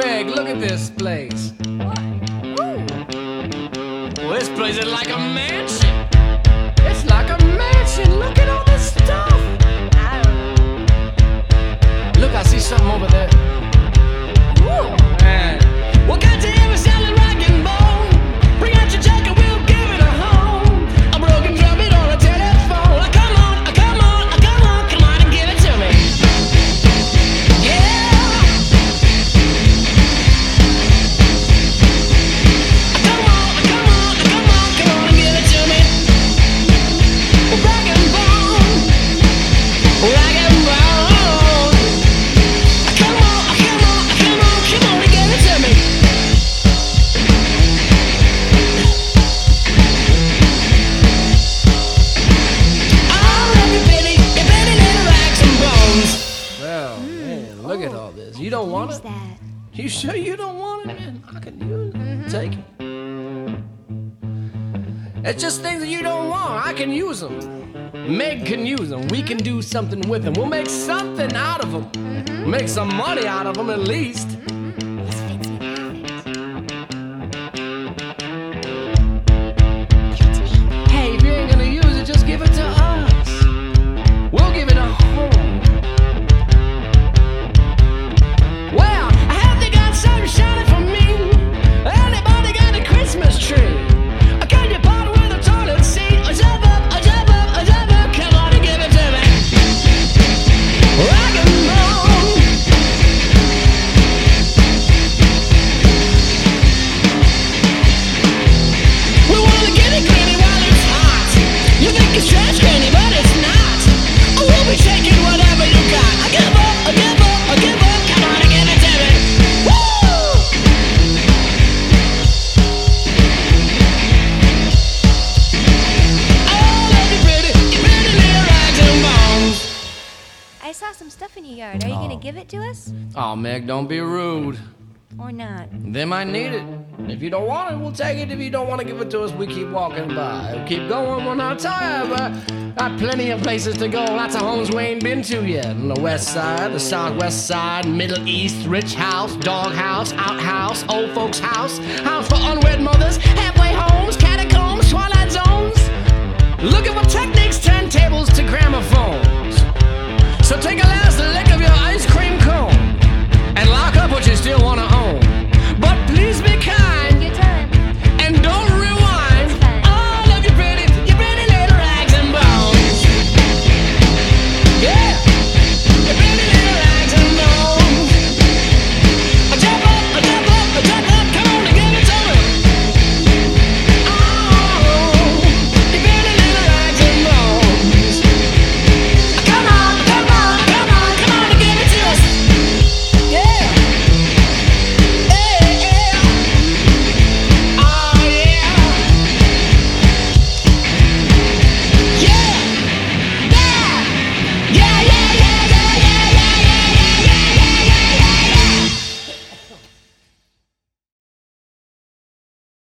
Meg, look at this place. What? Ooh. Well, this place is like a mansion. It's like a mansion. Look at all this stuff. I don't know. Look, I see something over there. Ooh. Man. Well, got to hear a selling rock and bone. Bring out your jacket, we'll give it a home. A broken trumpet on a telephone. Come on, come on, come on, come on and give it to me. Yeah. Come on, come on, come on, come on and give it to me. Rock and bone, rock and bone. Come on, come on, come on, come on and give it to me. Well, man, look at all this. You don't want Who's it? that? You sure you don't want it, man? I can use it. Take it. It's just things that you don't want. I can use them. Meg can use them. We can do something with them. We'll make something out of them. Make some money out of them at least. This fits me perfect. Hey, if you ain't gonna use it, just give it to us. We'll give it a home. Well, have they got something shining for me? Anybody got a Christmas tree? Can you part with a toilet seat? A jump up, a jump up, a jump up. Come on and give it to me. Rock and roll. We wanna get it gritty while it's hot. You think it's trash candy, but it's not. Oh, we'll be shaking whatever you got. I give up, I give up, I give up. Come on and give it to me. Woo! Oh, let me pretty, you pretty little rags and bones. I saw some stuff in your yard. Are you gonna give it to us? Oh, Meg, don't be rude. Or not? They might need it. If you don't want it, we'll take it. If you don't want to give it to us, we keep walking by. We'll keep going, we're not tired, but got plenty of places to go. Lots of homes we ain't been to yet. On the west side, the southwest side, Middle East, rich house, dog house, outhouse, old folks house, house for unwed mothers,